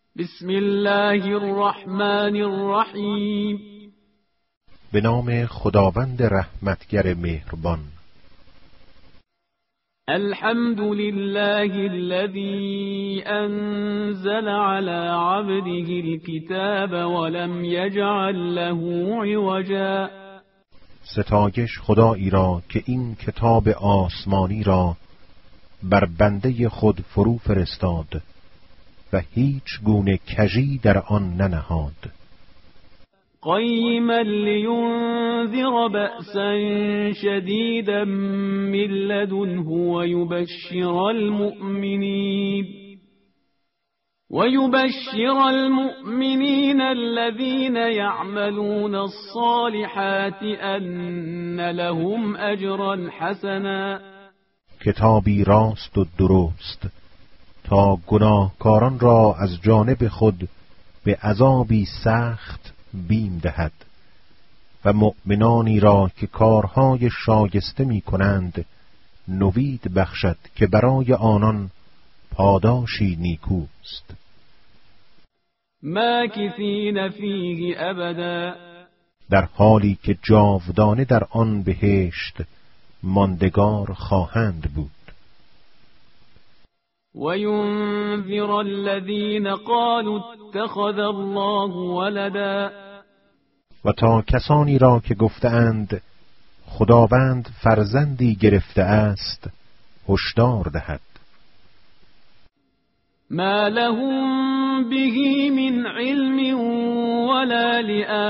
بسم الله الرحمن الرحیم. به نام خداوند رحمتگر مهربان. الحمد لله الذي انزل على عبده الكتاب ولم يجعل له عوجا. ستایش خدایی را که این کتاب آسمانی را بر بنده خود فرو فرستاد و هیچ گونه کژی در آن ننهاد. قیما لینذر بأسا شدیدا من لدنه ويبشر المؤمنين الذين يعملون الصالحات أن لهم أجرا حسنا. کتابی راست و درست تا گناهکاران را از جانب خود به عذابی سخت بیم دهد و مؤمنانی را که کارهای شایسته می کنند نوید بخشد که برای آنان پاداشی نیکوست. ماکثین فیه ابدا. در حالی که جاودانه در آن بهشت ماندگار خواهند بود. وَيُنذِرَ الَّذِينَ قَالُوا اتَّخَذَ اللَّهُ وَلَدًا. و تا کسانی را که گفتند خداوند فرزندی گرفته است هشدار دهد. ما لهم به من علم ولا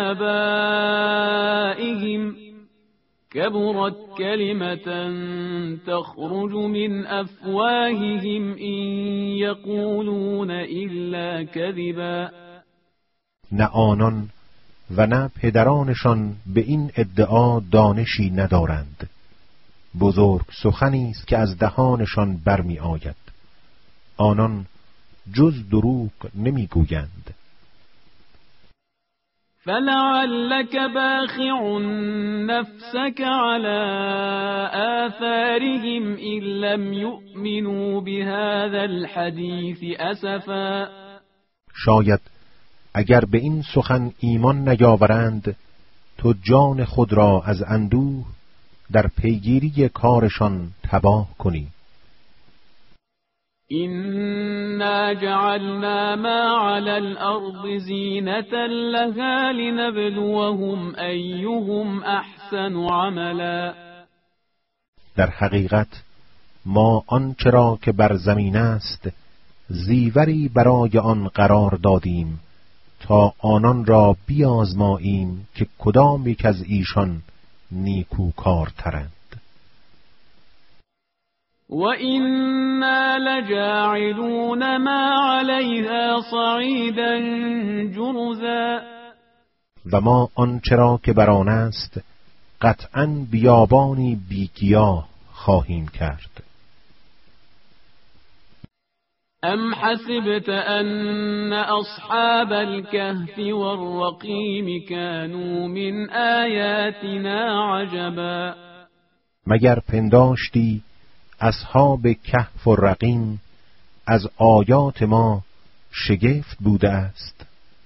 لآبائهم كبرت كلمة تخرج من أفواههم إن يقولون إلا كذبا. نه آنان و نه پدرانشان به این ادعا دانشی ندارند. بزرگ سخنی است که از دهانشان برمی آید. آنان جز دروغ نمی گویند. فلعلك باخع نفسك على آثارهم إن لم يؤمنوا بهذا الحديث أسفا. شاید اگر به این سخن ایمان نیاورند تو جان خود را از اندوه در پیگیری کارشان تباه کنی. إنا جعلنا ما على الأرض زینة لها لنبلوهم أيهم أحسن عملا. در حقیقت ما آنچه را که بر زمین است زیوری برای آن قرار دادیم تا آنان را بیازماییم که کدام یک از ایشان نیکوکارترند. وَإِنَّا لَجَاعِلُونَ مَا عَلَيْهَا صَعِيدًا جُرُزًا. و ما آنچه را که بر آن است قطعاً بیابانی بیگیاه خواهیم کرد. ام حسبت ان اصحاب الكهف والرقیم كانوا من آیاتنا عجبا. مگر پنداشتی اصحاب کهف و رقیم از آیات ما شگفت بوده است؟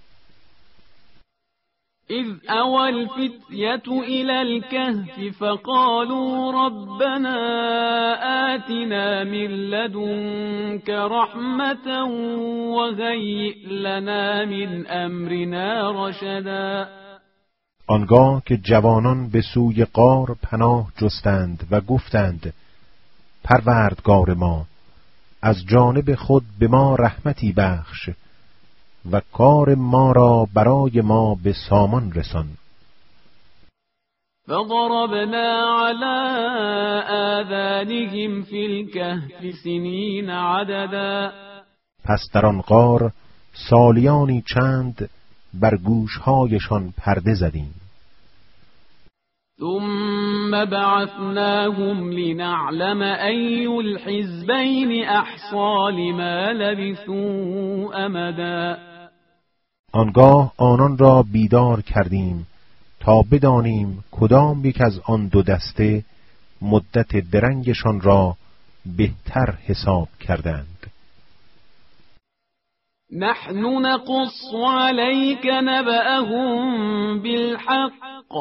اذ اوى الفتية الى الكهف فقالوا ربنا آتنا من لدنك رحمة وهيئ لنا من امرنا رشدا. آنگاه که جوانان به سوی غار پناه جستند و گفتند پروردگار ما از جانب خود به ما رحمتی بخش و کار ما را برای ما به سامان رسان. فضربنا على آذانهم في الكهف سنين عددا. پس در آن غار سالیانی چند بر گوشهایشان پرده زدیم. ثم بعثناهم لنعلم أي الحزبين أحصى لما لبثوا أمدا. آنگاه آنان را بیدار کردیم تا بدانیم کدام یک از آن دو دسته مدت درنگشان را بهتر حساب کردند. نحن نقص عليك نبأهم بالحق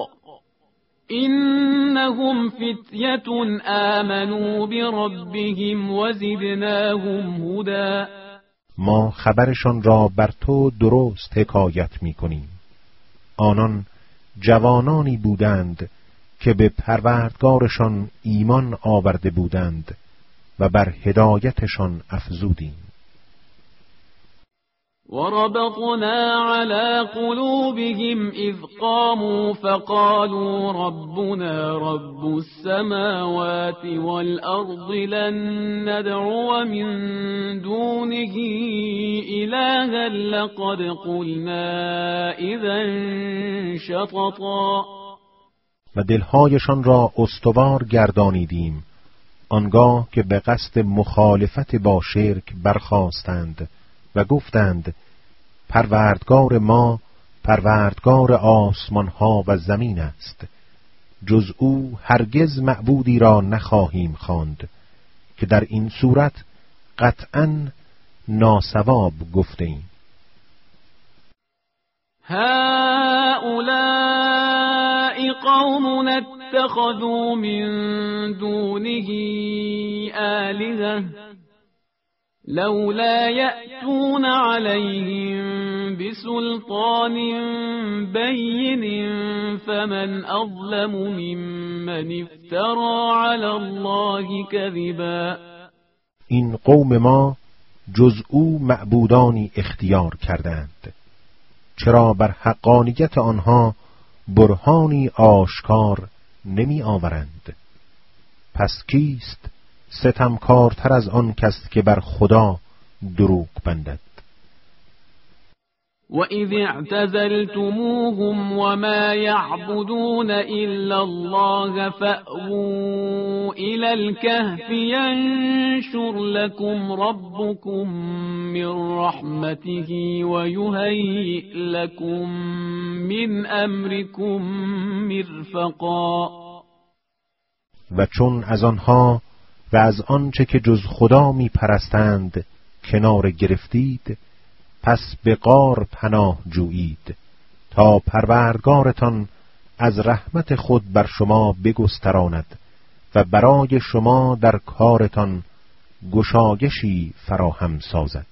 إنهم فتية آمنوا بربهم وزدناهم هدى. ما خبرشان را بر تو درست حکایت می‌کنیم. آنان جوانانی بودند که به پروردگارشان ایمان آورده بودند و بر هدایتشان افزودیم. وربطنا على قلوبهم إذ قاموا فقالوا ربنا رب السماوات والأرض لن ندعو من دونه إلها لقد قلنا إذا شططا. و دلهایشان را استوار گردانیدیم آنگاه که به قصد مخالفت با شرک برخاستند و گفتند پروردگار ما پروردگار آسمان ها و زمین است، جز او هرگز معبودی را نخواهیم خواند که در این صورت قطعاً ناصواب گفته ایم. هؤلاء قوم اتخذوا من دونه آلهة لولا يأتون عليهم بسلطان بين فمن أظلم ممن افترى على الله كذبا. این قوم ما جز او معبودانی اختیار کردند، چرا بر حقانیت آنها برهانی آشکار نمی آورند؟ پس کیست ستمکارتر از آن کس که بر خدا دروغ بندد؟ وَإِذِ اعْتَزَلْتُمُوهُمْ وَمَا يَعْبُدُونَ إِلَّا اللَّهَ فَأْوُوا إِلَى الْكَهْفِ يَنشُرْ لَكُمْ رَبُّكُمْ مِنْ رَحْمَتِهِ وَيُهَيِّئْ لَكُمْ مِنْ أَمْرِكُمْ مِرْفَقًا. و چون از آنها و از آنچه که جز خدا می پرستند کنار گرفتید، پس به غار پناه جویید تا پروردگارتان از رحمت خود بر شما بگستراند و برای شما در کارتان گشایشی فراهم سازد.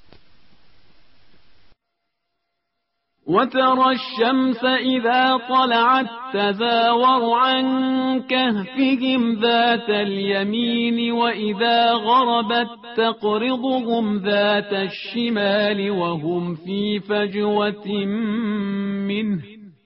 وترى الشمس إذا طلعت تزاور عن كهفهم ذات اليمين وإذا غربت تقرضهم ذات الشمال وهم في فجوة منه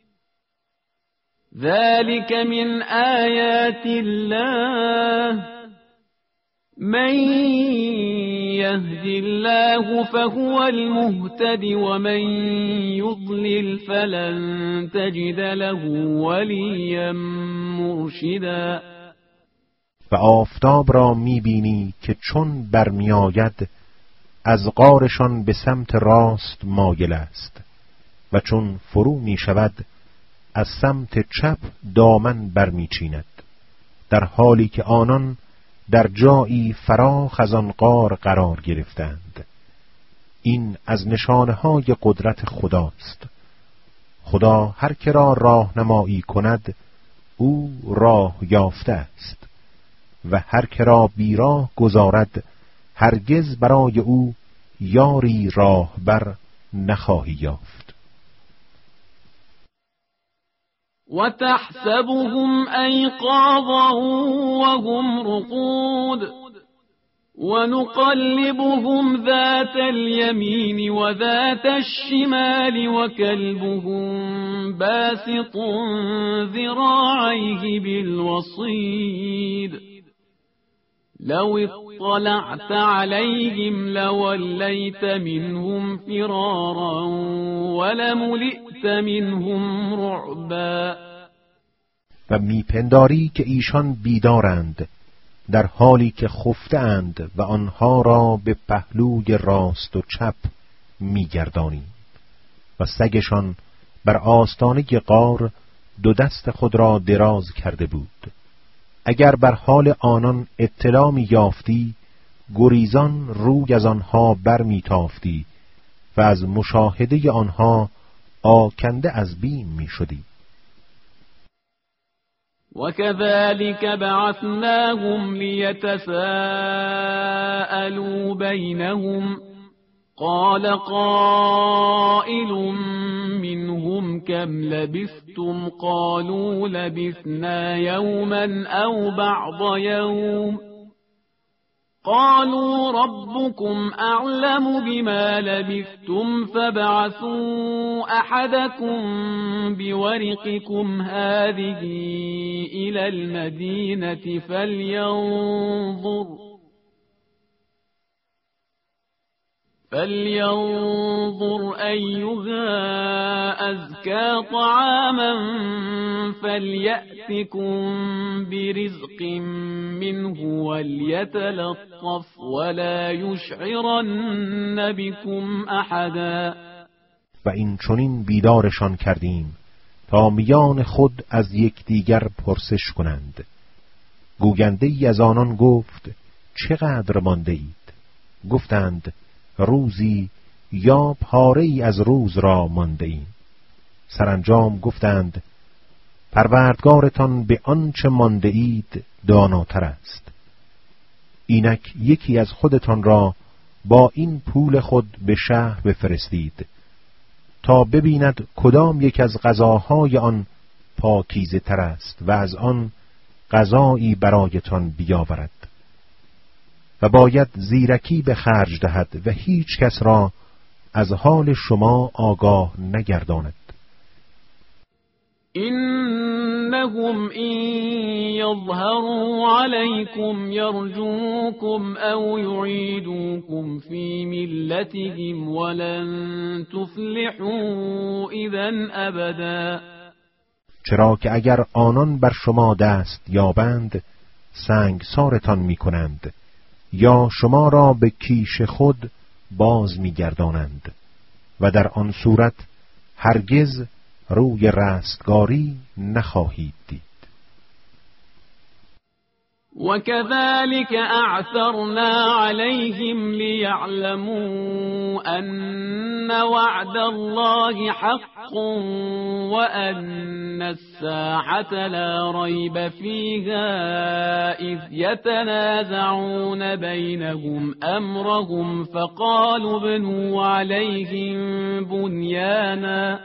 ذلك من آيات الله من يهد الله فهو المهتد ومن يضلل فلن تجد له وليا مرشدا. و آفتاب را میبینی که چون برمیآید از غارشان به سمت راست مایل است و چون فرو میشود از سمت چپ دامن برمیچیند، در حالی که آنان در جایی فراخ از آن غار قرار گرفتند. این از نشانه‌های قدرت خداست. خدا هر که را راهنمایی کند او راه یافته است و هر که را بیراه گذارد هرگز برای او یاری راهبر نخواهی یافت. وتحسبهم أيقاظا وهم رقود ونقلبهم ذات اليمين وذات الشمال وكلبهم باسط ذراعيه بالوصيد لو اطلعت عليهم لوليت منهم فرارا ولملئت منهم رعبا. و میپنداری که ایشان بیدارند در حالی که خفته‌اند و آنها را به پهلوی راست و چپ میگردانی و سگشان بر آستانه غار دو دست خود را دراز کرده بود. اگر بر حال آنان اطلاع یافتی گریزان روی از آنها برمیتافتی و از مشاهده آنها آکنده از بیم می شدی. وكذلك بعثناهم ليتساءلوا بينهم قال قائل منهم كم لبثتم قالوا لبثنا يوما أو بعض يوم قالوا ربكم أعلم بما لبثتم فابعثوا أحدكم بورقكم هذه إلى المدينة فلينظر أيها أزكى طعاما فليأتكم برزق منه وليتلطف ولا يشعرن بكم أحدا. و این چنین بیدارشان کردیم تا میان خود از یکدیگر پرسش کنند. گوینده ای از آنان گفت چقدر مانده اید؟ گفتند روزی یا پاره ای از روز را مانده ایم. سرانجام گفتند پروردگارتان به آنچه مانده اید داناتر است. اینک یکی از خودتان را با این پول خود به شهر بفرستید تا ببیند کدام یک از غذاهای آن پاکیزه تر است و از آن غذایی برایتان بیاورد. و باید زیرکی به خرج دهد و هیچ کس را از حال شما آگاه نگرداند. إنهم إن يظهروا عليكم يرجوكم أو يعيدوكم في ملتهم ولن تفلحوا إذا أبدا. چرا که اگر آنان بر شما دست یابند سنگسارتان می کنند یا شما را به کیش خود باز می گردانند و در آن صورت هرگز روی رستگاری نخواهید دید. وكذلك أعثرنا عليهم ليعلموا أن وعد الله حق وأن الساعة لا ريب فيها إذ يتنازعون بينهم أمرهم فقالوا ابنوا عليهم بنيانا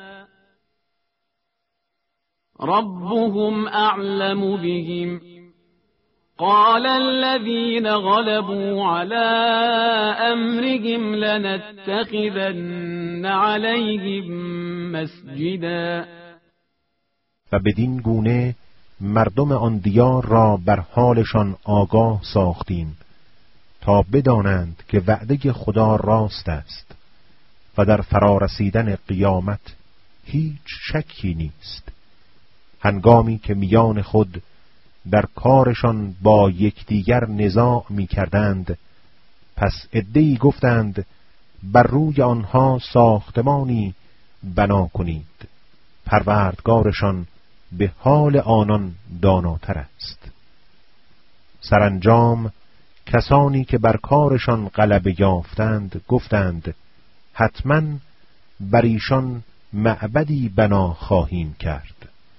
ربهم أعلم بهم قال الذين غلبوا على أمرهم لنتخذن عليهم مسجدا. و بدین گونه مردم آن دیار را بر حالشان آگاه ساختیم تا بدانند که وعده خدا راست است و در فرارسیدن قیامت هیچ شکی نیست. هنگامی که میان خود در کارشان با یکدیگر نزاع می کردند، پس عده‌ای گفتند بر روی آنها ساختمانی بنا کنید. پروردگارشان به حال آنان داناتر است. سرانجام کسانی که بر کارشان غلبه یافتند گفتند حتما بر ایشان معبدی بنا خواهیم کرد.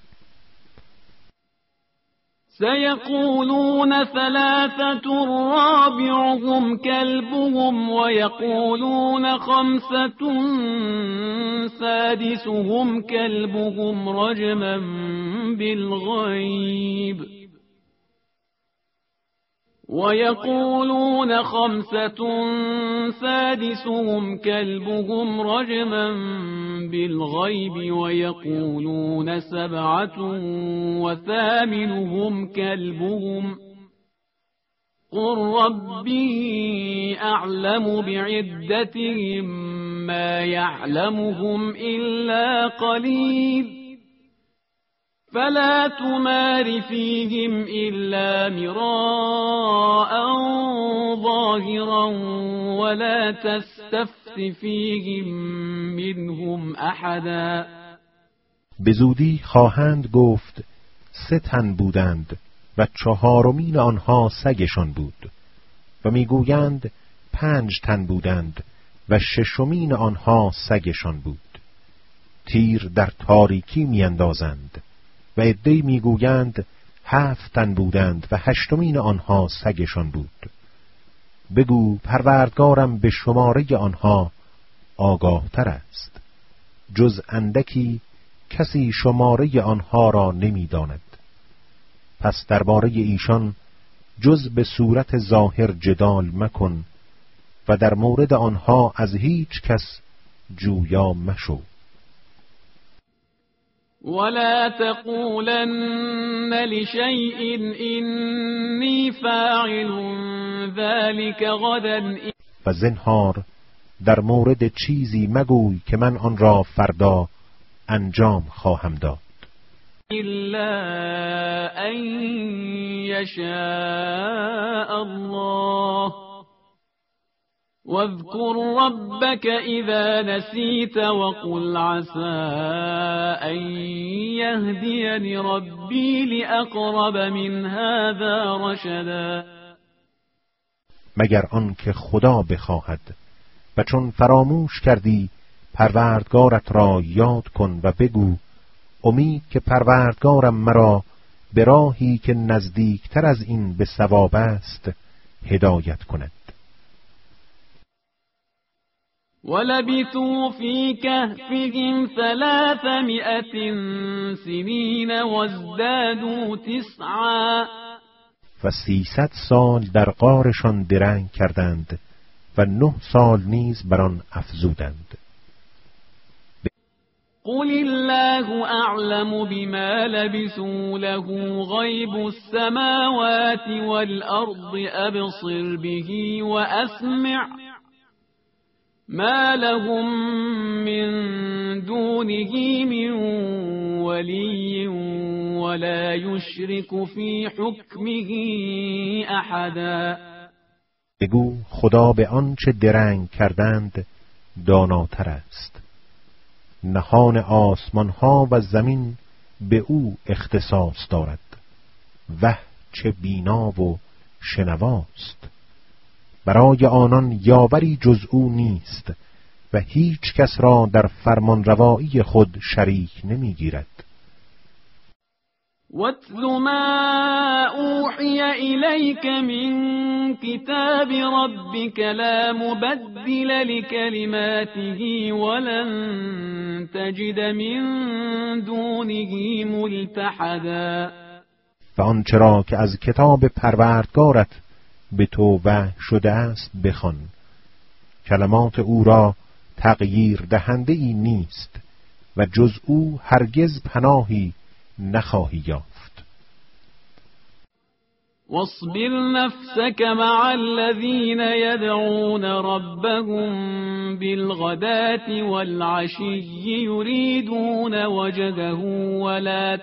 سيقولون ثلاثة رابعهم كلبهم ويقولون خمسة سادسهم كلبهم رجما بالغيب ويقولون خمسة سادسهم كلبهم رجما بالغيب ويقولون سبعة وثامنهم كلبهم قل ربي أعلم بعدتهم ما يعلمهم إلا قليل فلا تمار فيهم إلا مراء ظاهرا ولا تستفت فيهم منهم أحدا. به زودی خواهند گفت 3 تن بودند و 4مین آنها سگشان بود و میگویند 5 تن بودند و ششمین آنها سگشان بود. تیر در تاریکی میاندازند و عده‌ای میگویند 7 تن بودند و 8مین آنها سگشان بود. بگو پروردگارم به شماره آنها آگاه تر است. جز اندکی کسی شماره آنها را نمی‌داند. پس درباره ایشان جز به صورت ظاهر جدال مکن و در مورد آنها از هیچ کس جویا مشو. ولا تقولن لشيء إني فاعل ذلك غدا. و زنهار در مورد چیزی مگوی که من آن را فردا انجام خواهم داد. إلا أن يشاء الله واذكر ربك إذا نسيت وقل عسى أن يهديني ربي لأقرب من هذا رشدا. مگر آن که خدا بخواهد و چون فراموش کردی پروردگارت را یاد کن و بگو امید که پروردگارم مرا به راهی که نزدیکتر از این به صواب است هدایت کند. ولبثوا في كهفهم 300 سنين وازدادوا 9. و 300 سال در غارشان درنگ کردند و 9 سال نیز بر آن افزودند. قل الله أعلم بما لبثوا له غيب السماوات والأرض أبصر به وأسمع ما لهم من دونه من ولي ولا يشرك في حكمه أحدا. بگو خدا به آنچه درنگ کردند داناتر است. نهان آسمان ها و زمین به او اختصاص دارد. وه چه بینا و شنواست. برای آنان یاوری جز او نیست و هیچ کس را در فرمانروایی خود شریک نمیگیرد. وَاتْلُ مَا أُوحِيَ إِلَيْكَ مِنْ كِتَابِ رَبِّكَ لَا مُبَدِّلَ لِكَلِمَاتِهِ وَلَنْ تَجِدَ مِنْ دُونِهِ مُلْتَحَدًا. و آنچه را که از کتاب پروردگارت به تو وحی شده است بخوان. کلمات او را تغییر دهنده ای نیست و جز او هرگز پناهی نخواهی یافت. واصبر نفسك مع الذين يدعون ربهم بالغداة والعشي يريدون وجهه ولا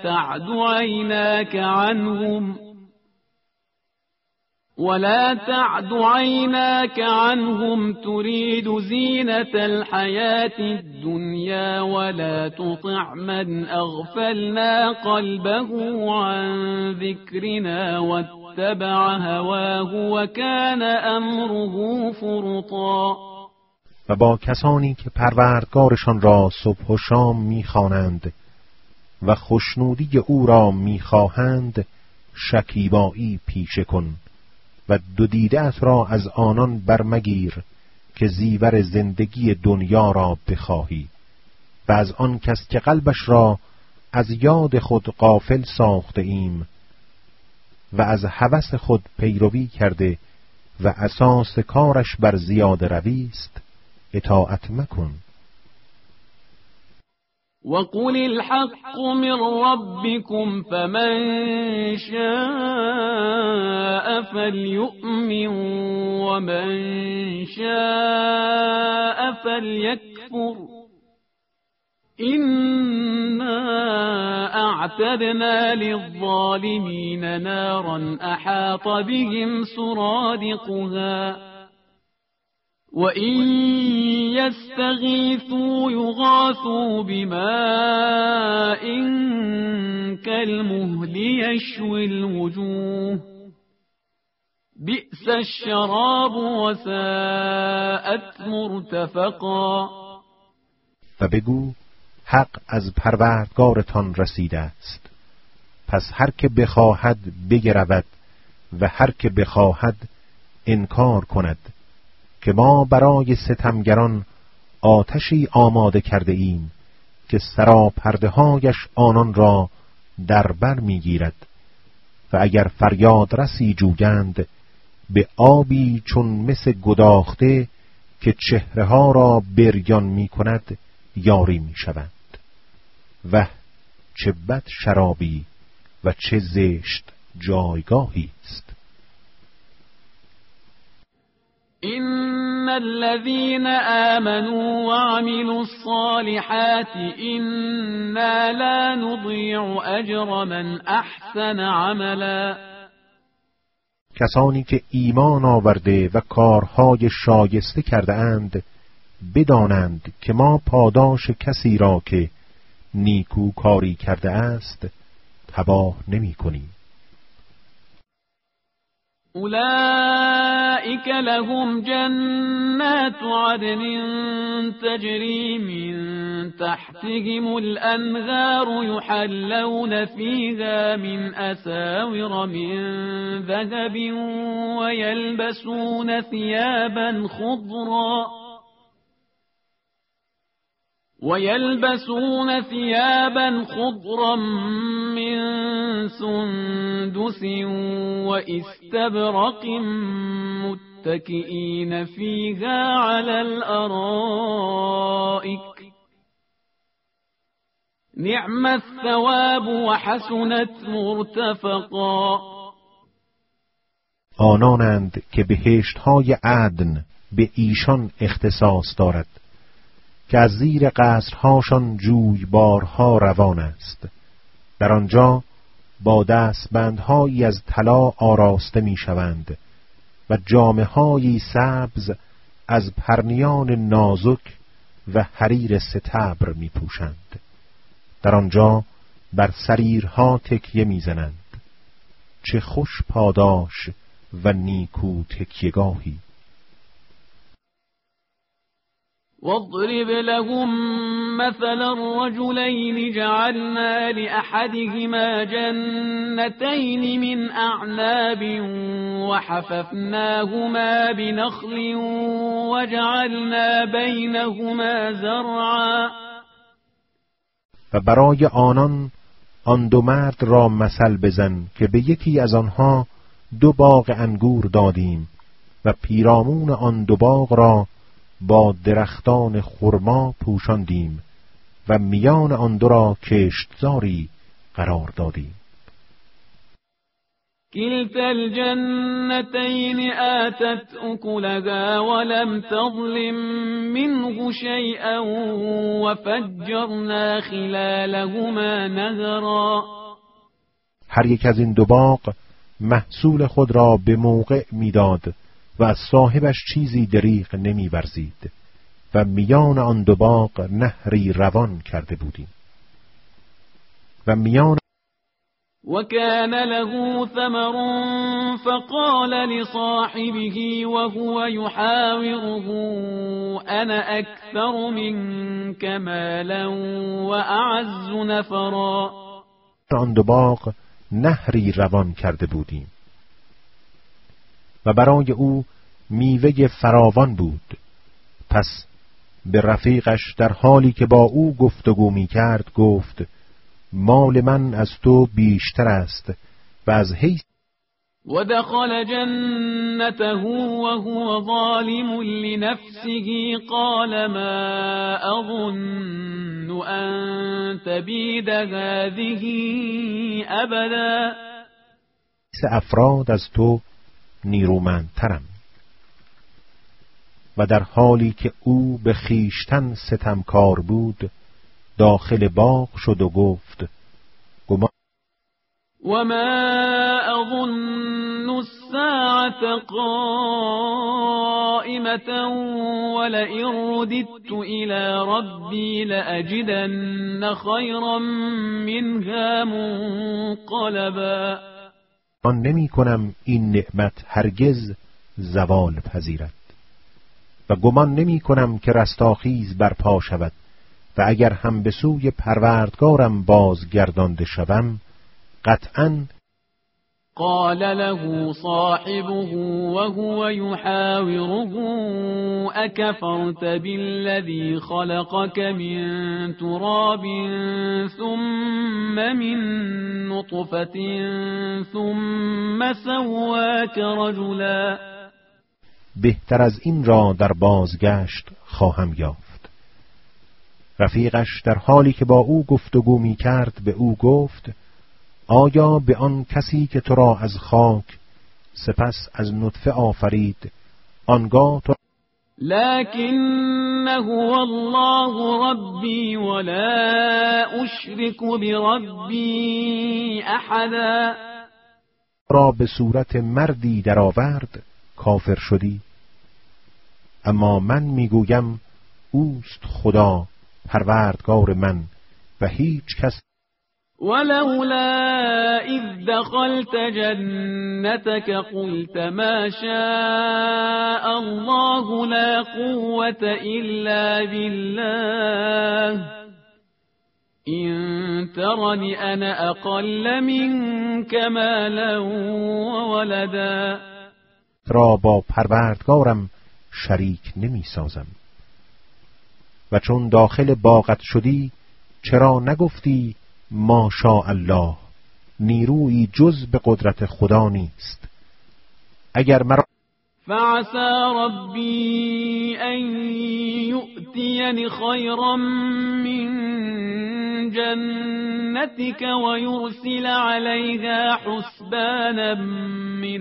تعد عيناك عنهم تريد زينة الحياة الدنيا ولا تطع من أغفلنا قلبه عن ذكرنا واتبع هواه وكان أمره فرطا. و با کسانی که پروردگارشان را صبح و شام می‌خوانند و خوشنودی او را می‌خواهند شکیبایی پیشه کن و دو دیده‌ات را از آنان برمگیر که زیور زندگی دنیا را بخواهی و از آن کس که قلبش را از یاد خود غافل ساخته ایم و از هوس خود پیروی کرده و اساس کارش بر زیاده روی است اطاعت مکن. وَقُلِ الْحَقُّ مِنْ رَبِّكُمْ فَمَنْ شَاءَ فَلْيُؤْمِنْ وَمَنْ شَاءَ فَلْيَكْفُرْ إِنَّا أَعْتَدْنَا لِلظَّالِمِينَ نَارًا أَحَاطَ بِهِمْ سُرَادِقُهَا وَإِنْ يَسْتَغِيثُوا يُغَاثُوا بِمَاءٍ كَالْمُهْلِ يَشْوِي الْوُجُوهَ بئس الشراب وساءت مرتفقا. و بگو حق از پروردگارتان رسیده است، پس هر که بخواهد بگرود و هر که بخواهد انکار کند که ما برای ستمگران آتشی آماده کرده ایم که سراپرده هایش آنان را در بر میگیرد و اگر فریاد رسی جویند به آبی چون مس گداخته که چهره ها را بریان می کند یاری می شوند. و چه بد شرابی و چه زشت جایگاهی است. إن الذين آمنوا وعملوا الصالحات إنا لا نضيع أجر من أحسن عملا. کسانی که ایمان آورده و کارهای شایسته کرده اند بدانند که ما پاداش کسی را که نیکو کاری کرده است تباه نمی کنیم. أولئك لهم جنات عدن تجري من تحتهم الأنهار يحلون فيها من أساور من ذهب ويلبسون ثيابا خضرا من سندس واستبرق متكئين فيها على الأرائك نعم الثواب وحسنت مرتفقا. آنانند که بهشت‌های عدن به ایشان اختصاص دارد که از زیر قصرهاشان جویبارها روان است. در آنجا با دستبندهایی از طلا آراسته می‌شوند و جامه‌هایی سبز از پرنیان نازک و حریر ستبر می‌پوشند. در آنجا بر سریرها تکیه می‌زنند. چه خوش پاداش و نیکو تکیه‌گاهی. واضرب لهم مثلا الرجلين جعلنا لأحدهما جنتين من أعناب وحففناهما بنخل وجعلنا بينهما زرعا. و برای آن دو مرد را مثل بزن که به یکی از آنها 2 باغ انگور دادیم و پیرامون آن 2 باغ را با درختان خرما پوشاندیم و میان آن 2 را کشتزاری قرار دادیم. كلتا الجنتين آتت أكلها ولم تظلم منه شيئا وفجرنا خلالهما نهرا. هر یک از این 2 باغ محصول خود را به موقع میداد و از صاحبش چیزی دریغ نمی‌ورزید و میان آن 2 باغ نهری روان کرده بودیم. و میان وكان له ثمر فقال لصاحبه وهو يحاوره أنا أكثر منك مالا وأعز نفرا. آن 2 باغ نهری روان کرده بودیم و برای او میوه فراوان بود. پس به رفیقش در حالی که با او گفتگو می کرد گفت مال من از تو بیشتر است و از حیث ودخل جنته وهو ظالم لنفسه قال ما أظن أن تبيد هذه أبدا. افراد از تو نیرومندترم. و در حالی که او به خیشتن ستمکار بود داخل باغ شد و گفت وما أظن الساعة قائمة ولئن رددت إلى ربي لأجدن خيرا منها منقلبا. آن نمی کنم این نعمت هرگز زوال پذیرد و گمان نمی کنم که رستاخیز برپا شود و اگر هم به سوی پروردگارم بازگردانده شوم قطعاً. قال له صاحبه وهو يحاوره أكفرت بالذي خلقك من تراب ثم من نطفة ثم سواك رجلا. بهتر از این را در بازگشت خواهم یافت. رفیقش در حالی که با او گفتگو می کرد به او گفت: آیا به آن کسی که تو را از خاک سپس از نطفه آفرید آنگاه تو لكن هو الله ربي ولا أشرك بربي أحدا را به صورت مردی درآورد کافر شدی؟ اما من میگویم اوست خدا پروردگار من و هیچ کس. ولولا إذ دخلت جنتك قلت ما شاء الله لا قوة إلا بالله إن ترني أنا أقل منك مالا وولدا. را با پروردگارم شریک نمی سازم. و چون داخل باغت شدی چرا نگفتی ما شاء الله، نیرویی جز به قدرت خدا نیست. اگر مرا فعسى ربي أن يؤتيني خيرا من جنتك ويرسل عليها حسبانا من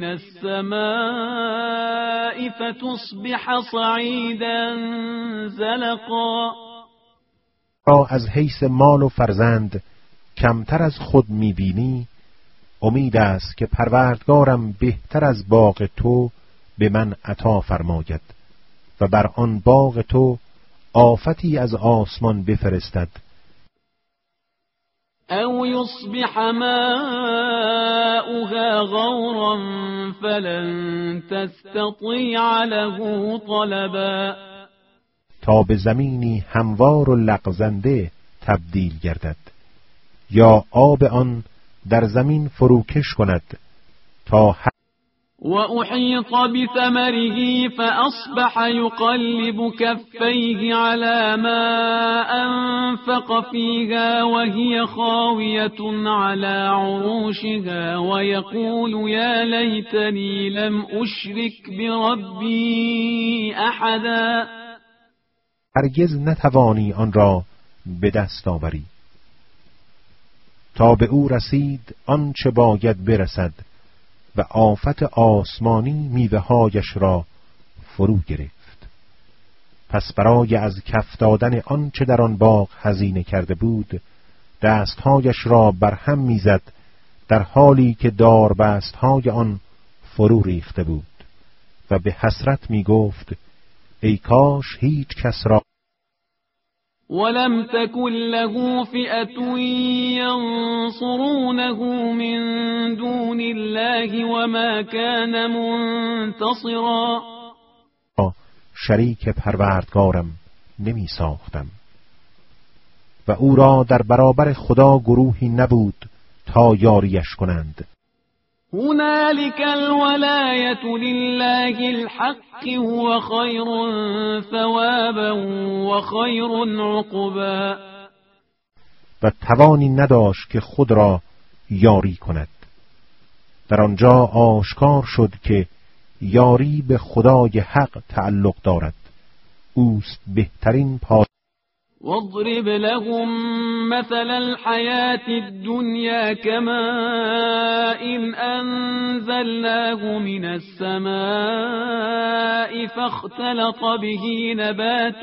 السماء فتصبح صعيدا زلقا. از حیث مال و فرزند کمتر از خود میبینی، امید است که پروردگارم بهتر از باغ تو به من عطا فرماید و بر آن باغ تو آفتی از آسمان بفرستد. او یصبح ماؤها غورا فلن تستطیع له طلبا. تا به زمینی هموار و لغزنده تبدیل گردد یا آب آن در زمین فروکش کند تا وأحيط بثمره فأصبح يقلب كفيه على ما أنفق فيها وهي خاوية على عروشها ويقول يا ليتني لم أشرك بربي أحدا. هرگز نتوانی آن را به دست آوری تا به او رسید آنچه باید برسد و آفت آسمانی میوه‌هایش را فرو گرفت. پس برای از کف دادن آنچه در آن باغ هزینه کرده بود دستهایش را برهم میزد در حالی که داربستهای آن فرو ریخته بود و به حسرت میگفت ای کاش هیچ کس را. ولم تكن له فئة ينصرونه من دون الله وما كان منتصرا. شریک پروردگارم نمی ساختم و او را در برابر خدا گروهی نبود تا یاریش کنند. هنالك الولاية لله الحق هو خير ثوابا وخير عقبا. و توانی نداشت که خود را یاری کند. در آنجا آشکار شد که یاری به خدای حق تعلق دارد، اوست بهترین پاداش. واضرب لهم مثل الحياة الدنيا كماء أنزلناه من السماء فاختلط به نبات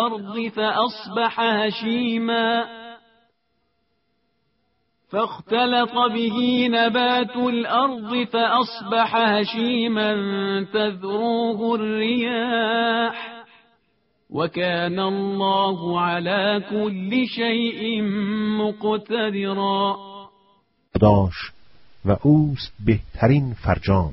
الأرض فأصبح هشيما تذروه الرياح وكان الله على كل شيء مقتدرا. و اوست بهترین فرجام.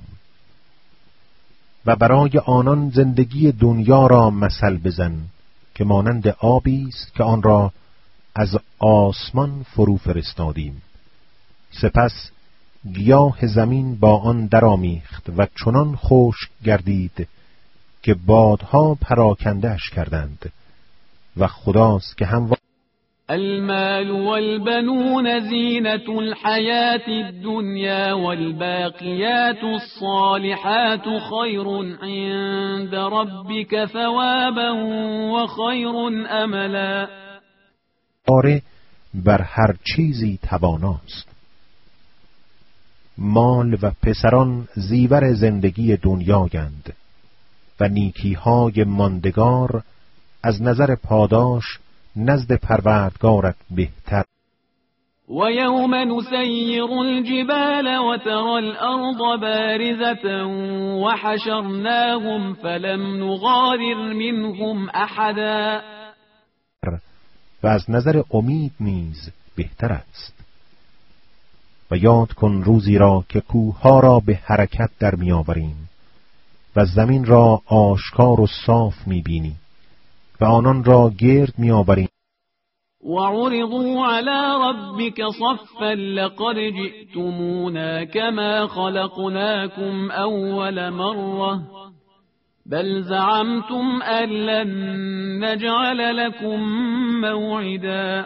و برای آنان زندگی دنیا را مثل بزن که مانند آبی است که آن را از آسمان فرو فرستادیم، سپس گیاه زمین با آن درآمیخت و چنان خشک گردید که بادها پراکنده‌اش کردند. و خداست که هم المال والبنون زینة الحیاة الدنیا والباقیات الصالحات خیر عند ربک ثوابا و خیر املا. آره، بر هر چیزی تواناست. مال و پسران زیور زندگی دنیایند و نیکیهای ماندگار از نظر پاداش نزد پروردگارت بهتر. و یوم نسیر الجبال و ترى الارض بارزة و حشرناهم فلم نغادر منهم احدا. و از نظر امید نیز بهتر است. و یاد کن روزی را که کوهها را به حرکت در می‌آوریم و زمین را آشکار و صاف می‌بینی و آنان را گرد می‌آوریم. وعرضوا على ربك صفا لقد جئتمونا كما خلقناكم أول مرة بل زعمتم أن لن نجعل لكم موعدا.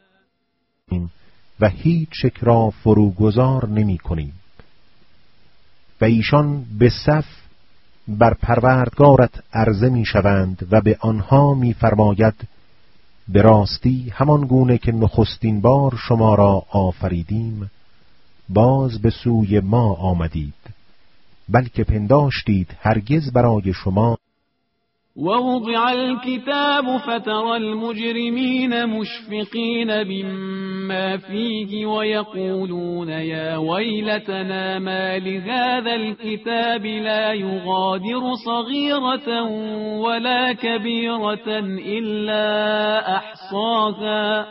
و هیچ شک را فروگذار نمی کنیم. و ایشان به صف بر پروردگارت عرضه می شوند و به آنها می فرماید به راستی همان گونه که نخستین بار شما را آفریدیم باز به سوی ما آمدید، بلکه پنداشتید هرگز برای شما. ووضع الكتاب فترى المجرمين مشفقين مما فيه ويقولون يا ويلتنا ما لهذا الكتاب لا يغادر صغيرة ولا كبيرة إلا أحصاها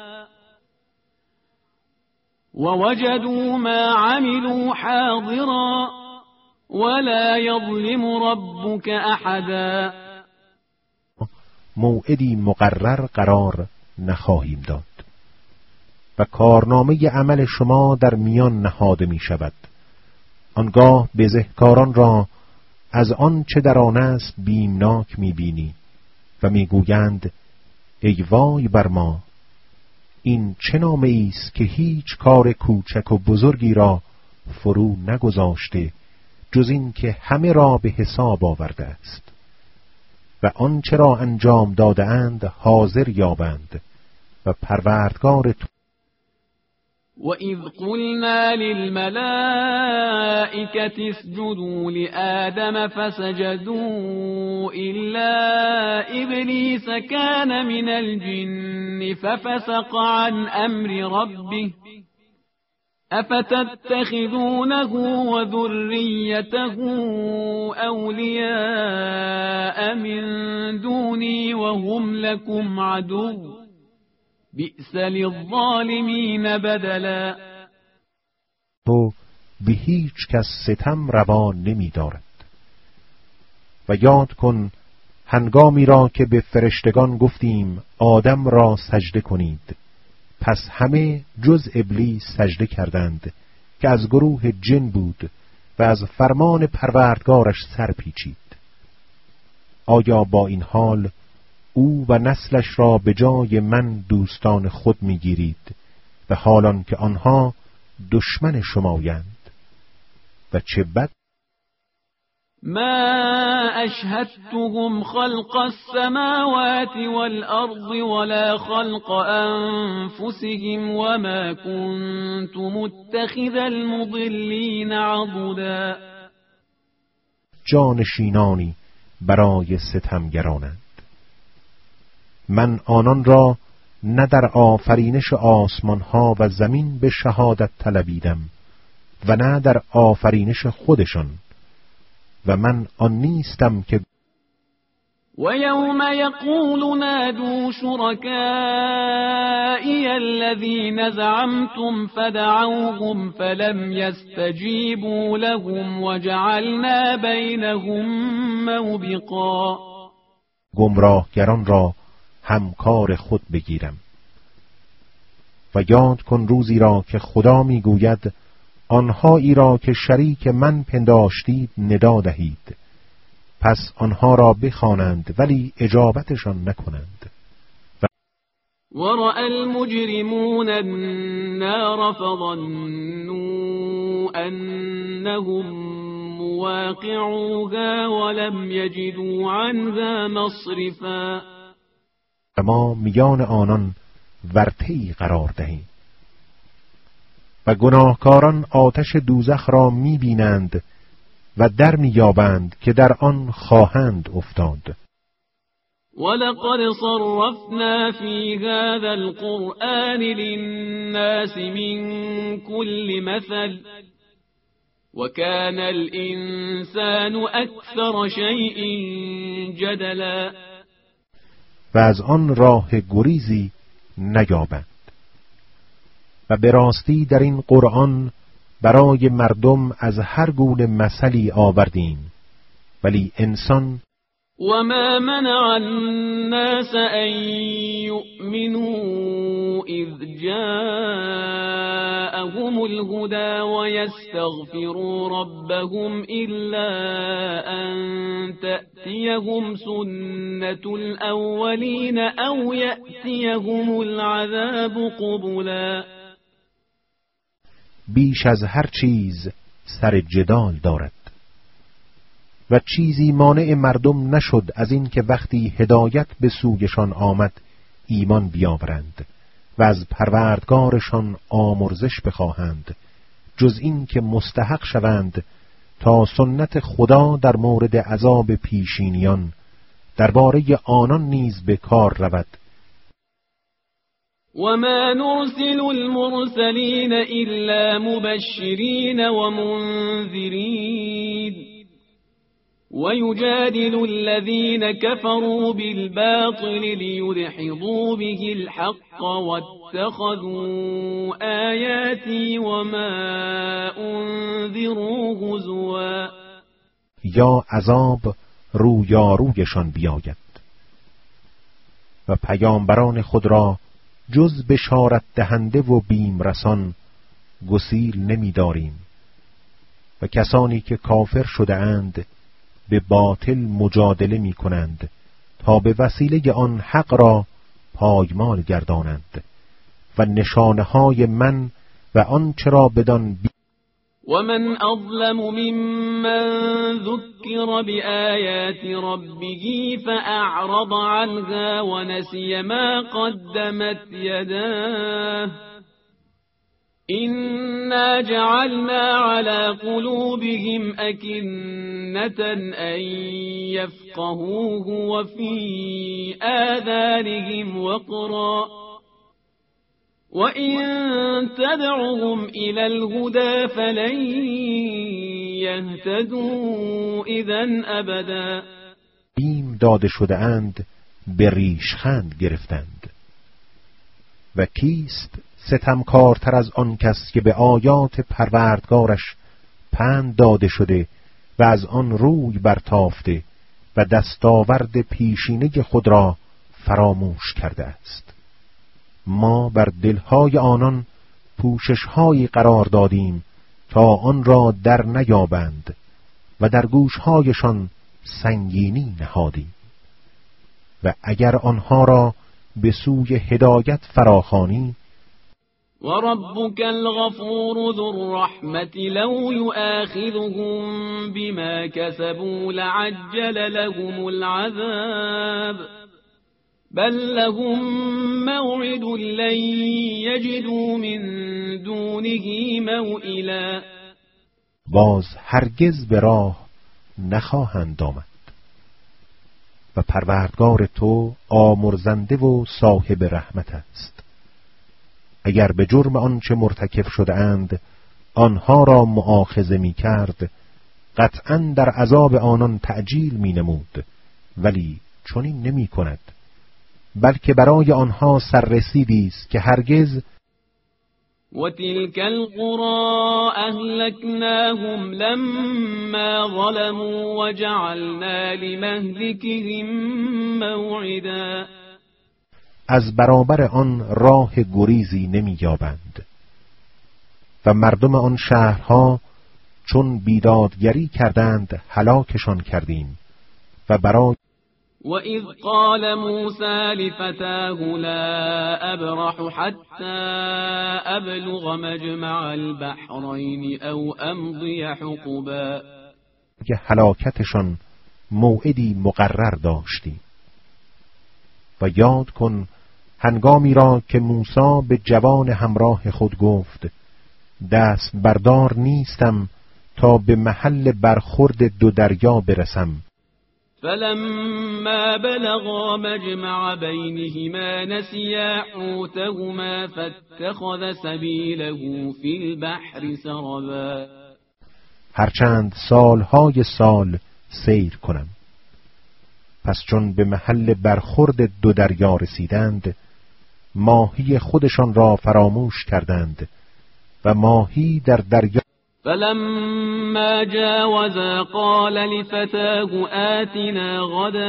ووجدوا ما عملوا حاضرا ولا يظلم ربك أحدا. موعدی مقرر قرار نخواهیم داد و کارنامه عمل شما در میان نهاده می شود. آنگاه بزهکاران را از آن چه در آن است بیمناک می بینی و می گویند ای وای بر ما، این چه نامه است که هیچ کار کوچک و بزرگی را فرو نگذاشته جز این که همه را به حساب آورده است و آنچه را انجام داده اند حاضر یابند و پروردگار تو. وَإِذْ قُلْنَا لِلْمَلَائِكَةِ اسْجُدُوا لِآدَمَ فَسَجَدُوا إِلَّا إِبْلِيسَ كَانَ مِنَ الْجِنِّ فَفَسَقَ عَنْ أَمْرِ رَبِّهِ أَفَتَتَّخِذُونَهُ وَذُرِّيَّتَهُ أَوْلِيَاءَ مِنْ دُونِي وَهُمْ لَكُمْ عَدُوٌّ بئس للظالمین بدلا. تو به هیچ کس ستم روا نمی دارد. و یاد کن هنگامی را که به فرشتگان گفتیم آدم را سجده کنید، پس همه جز ابلیس سجده کردند که از گروه جن بود و از فرمان پروردگارش سر پیچید. آیا با این حال او و نسلش را به جای من دوستان خود میگیرید و حالان که آنها دشمن شمایند؟ و چه بد. ما اشهدتهم خلق السماوات والارض ولا خلق انفسهم وما كنت متخذ المضلين عضدا. جانشینانی برای ستمگرانند. من آنان را نه در آفرینش آسمانها و زمین به شهادت طلبیدم و نه در آفرینش خودشان، و من آن نیستم که ويوم يقول نادوا شركائي الذين زعمتم فدعوهم فلم يستجيبوا لهم وجعلنا بينهم موبقا. گمراهگران را همکار خود بگیرم. و یاد کن روزی را که خدا میگوید آنهایی را که شریک من پنداشتید ندا دهید، پس آنها را بخوانند ولی اجابتشان نکنند. ورأى المجرمون النار فظنوا أنهم مواقعوها ولم يجدوا عنها مصرفا. ما میان آنان ورطه‌ای قرار دهیم و گناهکاران آتش دوزخ را میبینند و در میابند که در آن خواهند افتاد. ولقد صرفنا في هذا القرآن للناس من كل مثل وكان الإنسان أكثر شيء جدلا. و از آن راه گریزی نیابند. و به راستی در این قرآن برای مردم از هر گونه مثلی آوردیم، ولی انسان وما منع الناس أن يؤمنوا إذ جاءهم الهدى ويستغفروا ربهم إلا أن تأتيهم سنة الأولين أو يأتيهم العذاب قبلا. بیش از هر چیز سر جدال دارد و چیزی مانع مردم نشد از این که وقتی هدایت به سویشان آمد ایمان بیاورند و از پروردگارشان آمرزش بخواهند، جز این که مستحق شوند تا سنت خدا در مورد عذاب پیشینیان درباره آنان نیز به کار رود. وما نرسل المرسلين إلا مبشرين ومنذرين ويجادل الذين كفروا بالباطل ليدحضوا به الحق واتخذوا آياتي وما أنذروا هزوا. یا عذاب رویارویشان بیاید و پیامبران خود را جز بشارت دهنده و بیم رسان گسیل نمی داریم و کسانی که کافر شده اند به باطل مجادله می کنند تا به وسیله آن حق را پایمال گردانند و نشانه های من و آنچه را بدان ومن أظلم ممن ذكر بآيات ربه فأعرض عنها ونسي ما قدمت يداه إنا جعلنا على قلوبهم أكنة أن يفقهوه وفي آذانهم وقرا وَإِن تَدْعُهُمْ إِلَى الْهُدَى فَلَن يَهْتَدُوا إِذًا أَبَدًا. بیم داده شده اند به ریشخند گرفتند. و کیست ستمکارتر از آن کس که به آیات پروردگارش پند داده شده و از آن روی برتافته و دستاورد پیشینه خود را فراموش کرده است. ما بر دلهای آنان پوششهایی قرار دادیم تا آن را در نیابند و در گوشهایشان سنگینی نهادیم و اگر آنها را به سوی هدایت فراخوانی وربك الغفور ذو الرحمة لو يؤاخذهم بما كسبوا لعجل لهم العذاب بل لهم موعد لن يجدوا من دونه موئلا. باز هرگز به راه نخواهند آمد و پروردگار تو آمرزنده و صاحب رحمت است. اگر به جرم آنچه مرتکب شده اند آنها را مؤاخذه می کرد قطعاً در عذاب آنان تعجیل می نمود، ولی چنین نمی کند، بلکه برای آنها سررسیدی است که هرگز وتلك القرى أهلكناهم لما ظلموا وجعلنا لمهلكهم موعدا. از برابر آن راه گریزی نمی یابند و مردم آن شهرها چون بیدادگری کردند هلاکشان کردیم و برای وَإِذْ قَالَ مُوسَى لِفَتَاهُ لَا أَبْرَحُ حَتَّى أَبْلُغَ مَجْمَعَ الْبَحْرَيْنِ أَوْ أَمْضِيَ حُقُبًا. که هلاکتشان موعدی مقرر داشتیم. و یاد کن هنگامی را که موسی به جوان همراه خود گفت دست بردار نیستم تا به محل برخورد دو دریا برسم. فلما بلغا مجمع بينهما نسيا حوتهما فاتخذ سبيله في البحر سربا. هرچند سالهای سال سیر کنم. پس چون به محل برخورد دو دریا رسیدند ماهی خودشان را فراموش کردند و ماهی در دریا. فلما جاوزا قال لفتاه آتنا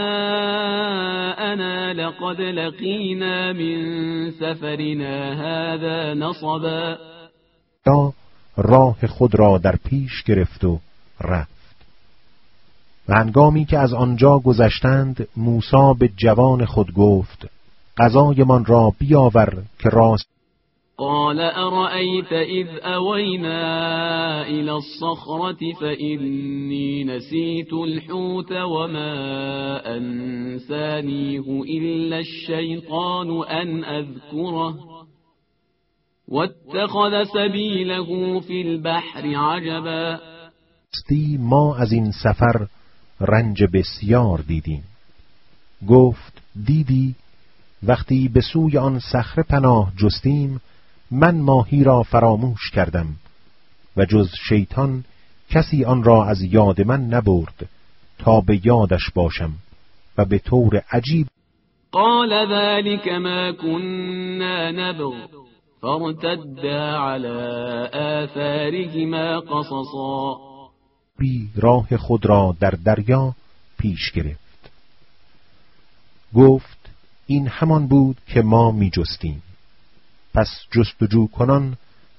غداءنا لقد لقينا من سفرنا هذا نصبا. راه خود را در پیش گرفت و رفت. و هنگامی که از آنجا گذشتند موسی به جوان خود گفت غذایمان را بیاور که راست. قال أرأيت إذ أوينا إلى الصخرة فإني نسيت الحوت وما أنسانيه إلا الشيطان أن أذكره واتخذ سبيله في البحر عجبا. ما از این سفر رنج بسیار دیدیم. گفت دیدی وقتی به سوی آن صخره پناه جستیم من ماهی را فراموش کردم و جز شیطان کسی آن را از یاد من نبرد تا به یادش باشم و به طور عجیب. قال ذلك ما كنا نبغ فارتدا على آثارهما قصصا. بی راه خود را در دریا پیش گرفت. گفت این همان بود که ما می جستیم. پس جستجو کنان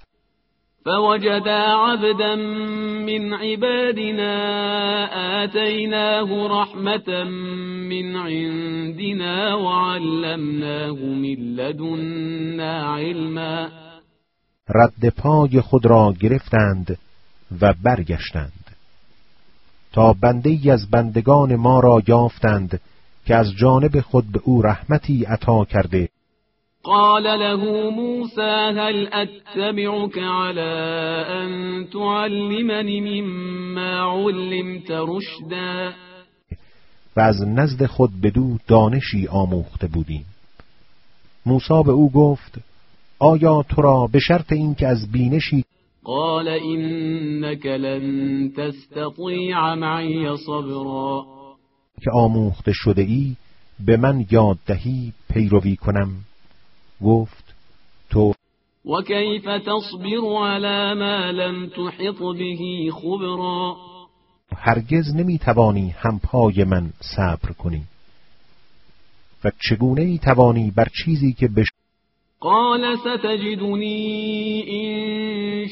فوجدا عبدا من عبادنا آتيناه رحمة من عندنا وعلمناه من لدنا علما. رد پای خود را گرفتند و برگشتند تا بنده‌ای از بندگان ما را یافتند که از جانب خود به او رحمتی عطا کرده. قال له موسى هل أتبعك على أن تعلمني مما علمت رشدا. و از نزد خود بدو دانشی آموخته بودیم. موسی به او گفت آیا تو را به شرط این که از بینشی. قال إنك لن تستطيع معي صبرا. که آموخته شده ای به من یاد دهی پیروی کنم. گفت تو وكيف تصبر على ما لم تحط به خبرا. هرگز نمیتوانی هم پای من صبر کنی و چگونه ای توانی بر چیزی که قال ستجدني إن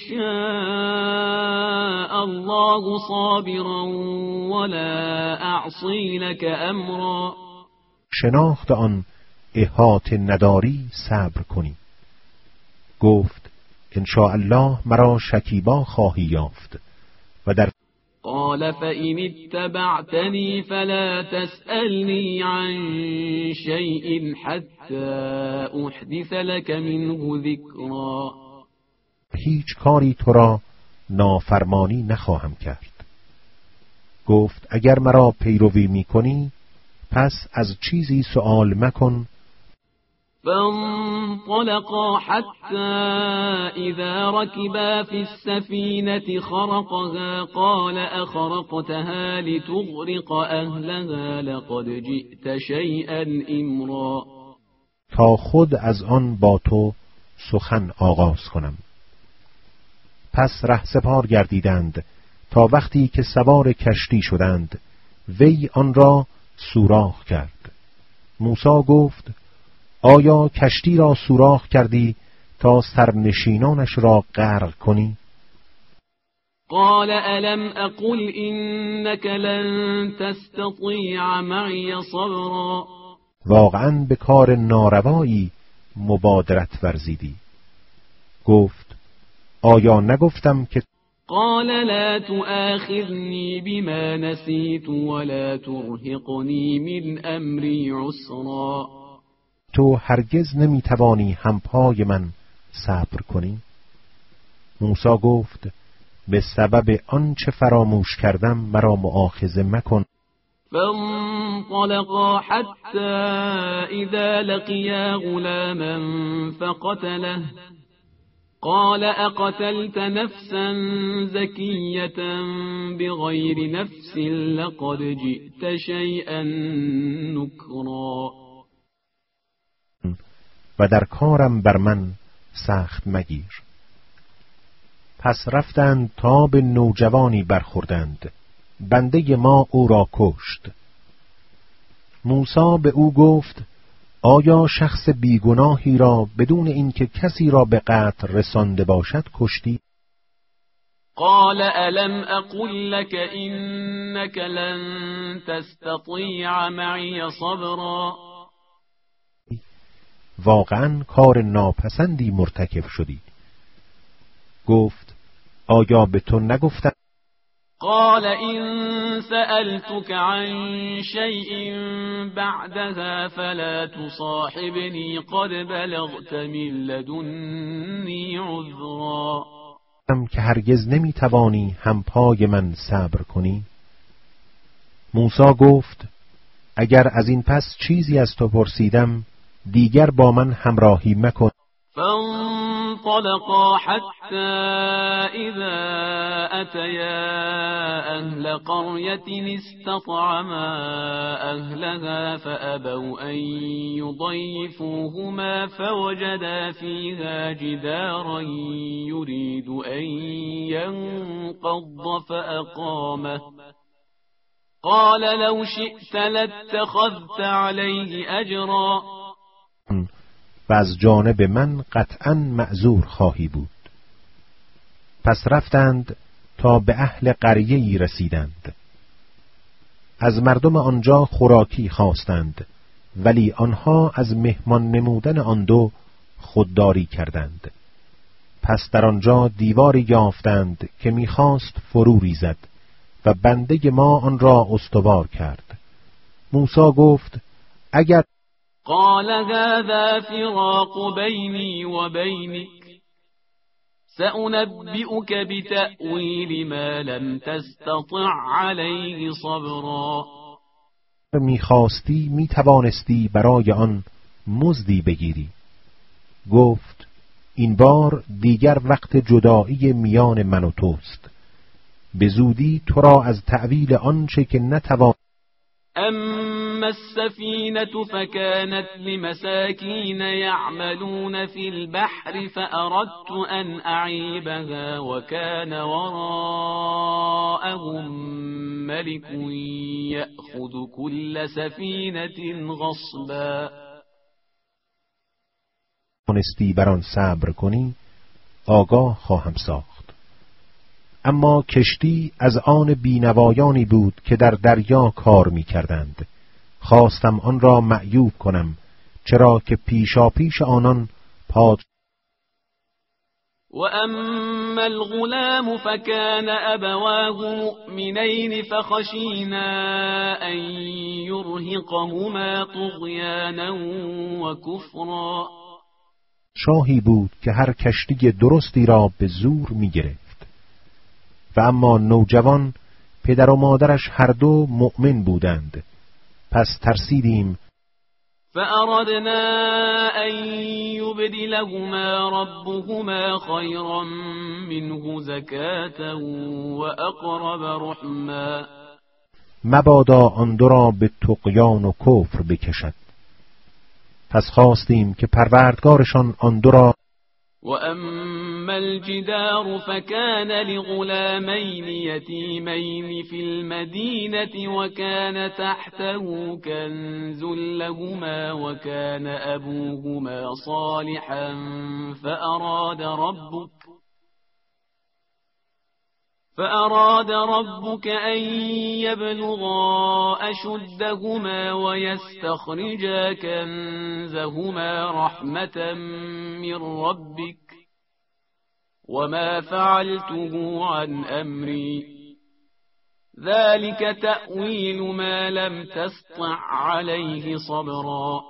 شاء الله صابرا ولا أعصي لك أمرا. شناخت آن احاطه نداری صبر کنی. گفت ان شاء الله مرا شکیبا خواهی یافت و در قال فإن اتبعتني فلا تسألني عن شيء حتى أحدث لك منه ذكرا. هیچ کاری تو را نافرمانی نخواهم کرد. گفت اگر مرا پیروی می کنی پس از چیزی سؤال مکن فانطلقا حتى إذا ركبا في السفينة خرقها قال أخرقتها لتغرق أهلها لقد جئت شيئا إمرا. تا خود از آن با تو سخن آغاز کنم. پس رهسپار گردیدند تا وقتی که سوار کشتی شدند وی آن را سوراخ کرد. موسی گفت آیا کشتی را سوراخ کردی تا سرنشینانش را غرق کنی؟ قال ألم أقل إنك لن تستطيع معي صبرا. واقعا به کار ناروایی مبادرت ورزیدی. گفت آیا نگفتم که قال لا تؤاخذني بما نسيت ولا ترهقني من أمري عسرا. تو هرگز نمیتوانی همپای من صبر کنی؟ موسی گفت به سبب آنچه فراموش کردم مرا مؤاخذه مکن. فانطلقا حتى إذا لقيا غلاما فقتله قال أقتلت نفسا زكية بغير نفس لقد جئت شيئا نكرا. و در کارم بر من سخت مگیر. پس رفتند تا به نوجوانی برخوردند. بنده ما او را کشت. موسی به او گفت آیا شخص بیگناهی را بدون اینکه کسی را به قتل رسانده باشد کشتی؟ قال ألم أقل لك إنك لن تستطيع معي صبرا. واقعا کار ناپسندی مرتکب شدی. گفت آیا به تو نگفتم؟ قال إن سألتك عن شيء بعدها فلا تصاحبني قد بلغت من لدني عذرا. که هرگز نمیتوانی همپای من صبر کنی. موسی گفت اگر از این پس چیزی از تو پرسیدم دیگر با من همراهی مکن. فانطلقا حتى إذا أتيا أهل قرية استطعما أهلها فأبوا أن يضيفوهما فوجدا فيها جدارا يريد أن ينقض فأقامه قال لو شئت لاتخذت عليه أجرا. و از جانب من قطعا معذور خواهی بود. پس رفتند تا به اهل قریه‌ای رسیدند. از مردم آنجا خوراکی خواستند ولی آنها از مهمان نمودن آن دو خودداری کردند. پس در آنجا دیواری یافتند که می‌خواست فرو ریزد و بنده ما آن را استوار کرد. موسی گفت اگر قال هذا فراق بيني وبينك سأنبئك بتأويل ما لم تستطع عليه صبرا. میخواستی میتوانستی برای آن مزدی بگیری. گفت این بار دیگر وقت جدایی میان من و توست. به زودی تو را از تأویل آنچه که نتوان. أما السفينة فكانت لمساكين يعملون في البحر فأردت أن أعيبها وكان وراءهم ملك يأخذ كل سفينة غصبا. تونستی بر آن صبر کنی آگاه خواهم ساخت. اما کشتی از آن بینوایانی بود که در دریا کار می کردند. خواستم آن را معیوب کنم چرا که پیشاپیش آنان وأما الغلام فكان أبواه مؤمنين فخشينا أن يرهقهما طغيانا وكفرا. شاهی بود که هر کشتی درستی را به زور می گرفت. و اما نوجوان پدر و مادرش هر دو مؤمن بودند. پس ترسیدیم. فأردنا أن يبدلهما ربهما خيرا منه زكاة وأقرب رحما. مبادا آن دو را به طغیان و کفر بکشد. پس خواستیم که پروردگارشان آن دو را. وأما الجدار فكان لغلامين يتيمين في المدينة وكان تحته كنز لهما وكان أبوهما صالحا فأراد ربك أن يبلغا أشدهما ويستخرجا كنزهما رحمة من ربك وما فعلته عن أمري ذلك تأويل ما لم تسطع عليه صبرا.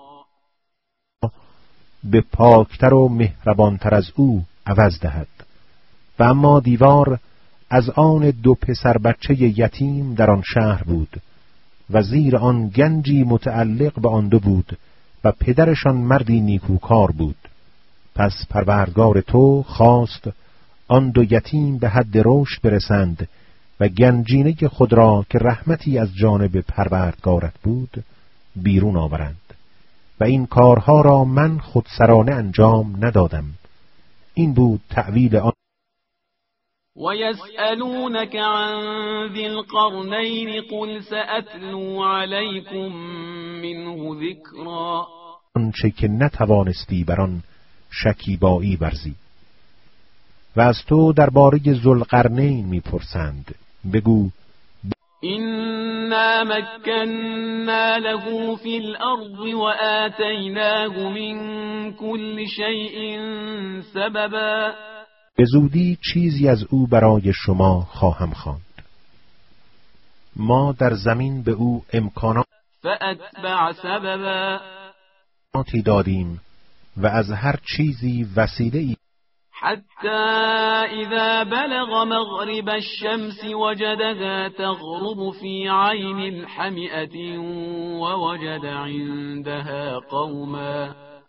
به پاکتر و مهربانتر از او عوض دهد. و اما دیوار از آن دو پسر بچه یتیم در آن شهر بود و زیر آن گنجی متعلق به آن دو بود و پدرشان مردی نیکوکار بود. پس پروردگار تو خواست آن دو یتیم به حد رشد برسند و گنجینه خود را که رحمتی از جانب پروردگارت بود بیرون آورند و این کارها را من خودسرانه انجام ندادم. این بود تأویل آن. وَيَسْأَلُونَكَ عَنْ ذِي الْقَرْنَيْنِ قُلْ سَأَتْلُو عَلَيْكُمْ مِنْهُ ذِكْرًا. آنچه که نتوانستی بر آن شکیبایی ورزی. و از تو درباره ذوالقرنین میپرسند. بگو إِنَّا مَكَّنَّا لَهُ فِي الْأَرْضِ وَآتَيْنَاهُ مِنْ كُلِّ شَيْءٍ سَبَبًا. به زودی چیزی از او برای شما خواهم خواند. ما در زمین به او امکانات فأتبع سببا دادیم و از هر چیزی وسیله‌ای حتی اذا بلغ مغرب الشمس وجدها تغرب في عين حمئة ووجد عندها قوما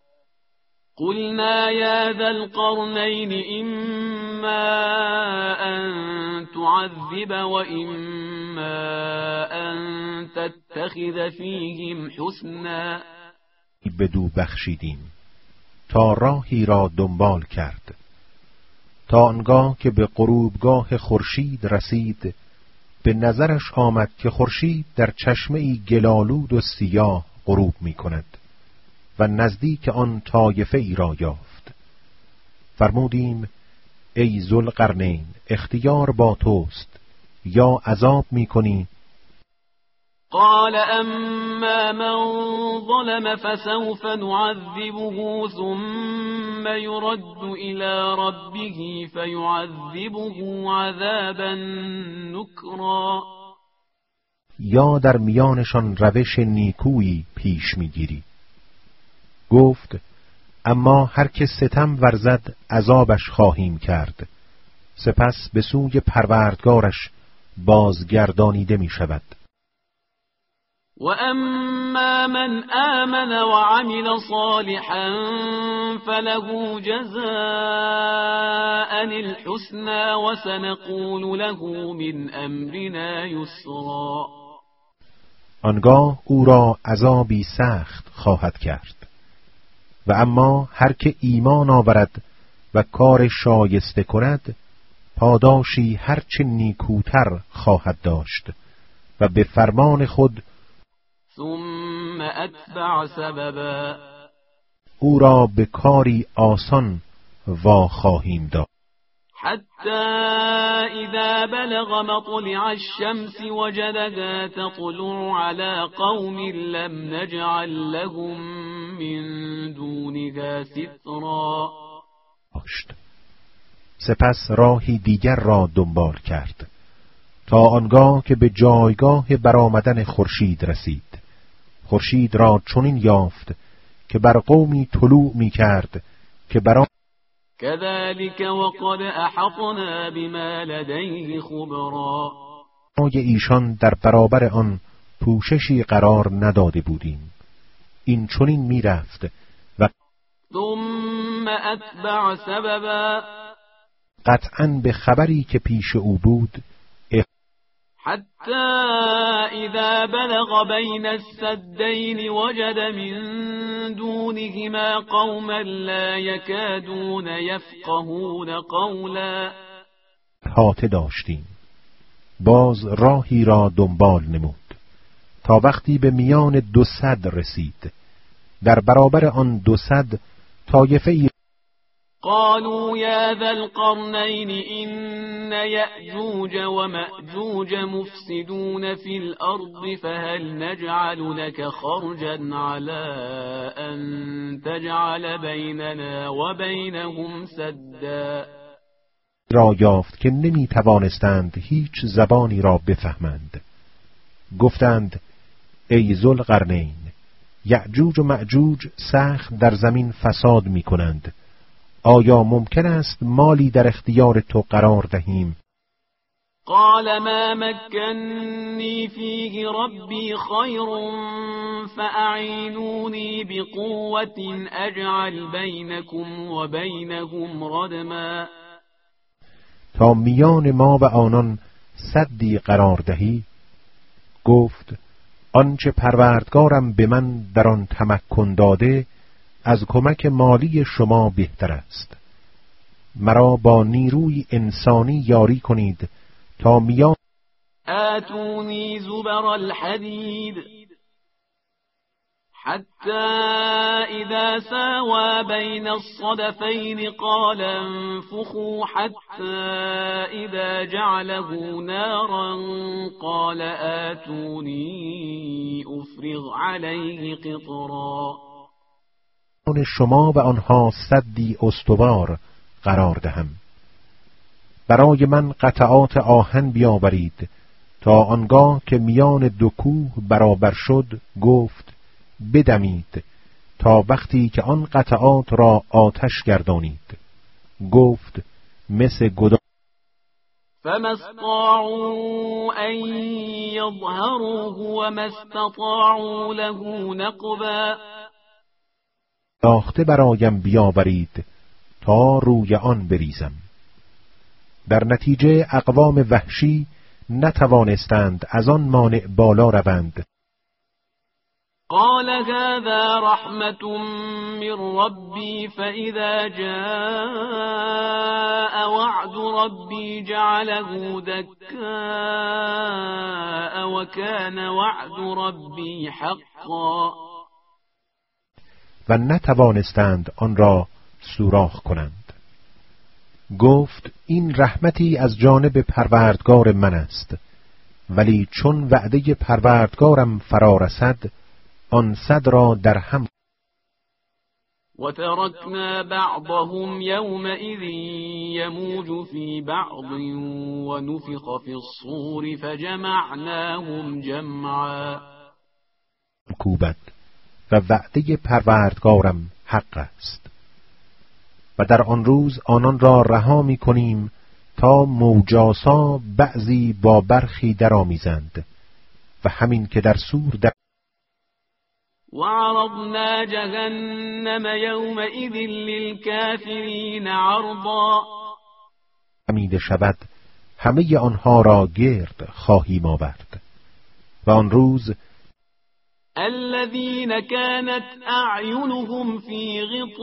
قلنا يا ذا القرنين إما أن تعذب وإما أن تتخذ فيهم حسنا. بدو بخشیدیم تا راهی را دنبال کرد تا آنگاه که به غروبگاه خورشید رسید به نظرش آمد که خورشید در چشمه‌ای گلالود و سیاه غروب می کند و نزدیک آن طایفه ای را یافت. فرمودیم ای ذوالقرنین اختیار با توست، یا عذاب می کنی. قال اما من ظلم فسوف نعذبه ثم يرد الى ربه فيعذبه عذابا نكرا. یا در میانشان روش نیکویی پیش میگیری. گفت اما هر که ستم ورزد عذابش خواهیم کرد، سپس به سوی پروردگارش بازگردانیده می شود. و اما من آمن و عمل صالحا فله جزاء الحسنى و سنقول له من امرنا یسرا. آنگاه او را عذابی سخت خواهد کرد. و اما هر که ایمان آورد و کار شایسته کند پاداشی هرچه نیکوتر خواهد داشت و به فرمان خود ثم اتبع سببا او را به کاری آسان وا خواهیم داد. حتی اذا بلغ مطلع الشمس وجدها تطلع على قوم لم نجعل لهم من دونها سترا. سپس راهی دیگر را دنبال کرد تا آنگاه که به جایگاه برآمدن خورشید رسید. خورشید را چنین یافت که بر قومی طلوع می کرد که برای كذلك وقد احطنا بما لديه خبرا. ایشان در برابر آن پوششی قرار نداده بودیم این چنین میرفت و ثم اتبع سببا قطعاً به خبری که پیش او بود حتى اذا بلغ بين السدين وجد من دونهما قوما لا يكادون يفقهون قولا. احاطه داشتیم، باز راهی را دنبال نمود تا وقتی به میان 200 رسید. در برابر آن 200 طایفه قالوا يا ذا القرنين إن يأجوج ومأجوج مفسدون في الأرض فهل نجعل لك خرجا على أن تجعل بيننا وبينهم سدا. را یافت که نمی توانستند هیچ زبانی را بفهمند. گفتند ای ذوالقرنین، یأجوج و مأجوج سخت در زمین فساد می کنند. آیا ممکن است مالی در اختیار تو قرار دهیم؟ قال ما مكنني فيه ربي خير فأعينوني بقوة أجعل بينكم وبينهم ردما. تا میان ما و آنان سدی قرار دهی. گفت آنچه پروردگارم به من در آن تمکن داده از کمک مالی شما بهتر است. مرا با نیروی انسانی یاری کنید تا میان آتونی زبر الحدید حتی اذا ساوى بین الصدفین قال انفخوا حتی اذا جعله نارا قال آتونی افرغ علیه قطرا. شما و آنها سدی استوار قرار دهم. برای من قطعات آهن بیاورید تا آنگاه که میان 2 کوه برابر شد گفت بدمید تا وقتی که آن قطعات را آتش گردانید. گفت مثل گداز. فما استطاعوا ان يظهروه وما استطاعوا له نقبا. ساخته برایم بیاورید تا روی آن بریزم. در نتیجه اقوام وحشی نتوانستند از آن مانع بالا روند. قال هذا رحمة من ربي فإذا جاء وعد ربي جعله دكاء وكان وعد ربي حقا. و نتوانستند آن را سوراخ کنند. گفت این رحمتی از جانب پروردگار من است، ولی چون وعده پروردگارم فرا رسد آن صد را در هم. وتركنا بعضهم يومئذ يموج في بعض ونفخ في الصور فجمعناهم جمعا. کوبد و وعده پروردگارم حق است و در آن روز آنان را رها می کنیم تا موجاسا بعضی با برخی درآمیزند و همین که در سور در وعرضنا جهنم يومئذ للكافرين عرضا. حمیده شود همه آنها را گرد خواهیم آورد و آن روز الذين كانت أعينهم في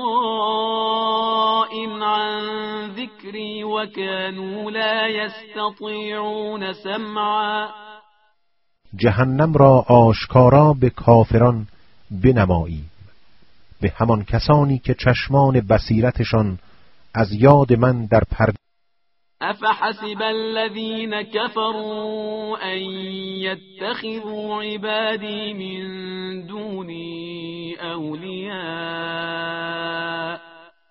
غطاء عن ذكري وكانوا لا يستطيعون سمعا. جهنم را آشکارا به کافران بنماییم، به همان کسانی که چشمان بصیرتشان از یاد من در پرده. افحسب الذين كفروا ان يتخذوا عبادي من دوني اولياء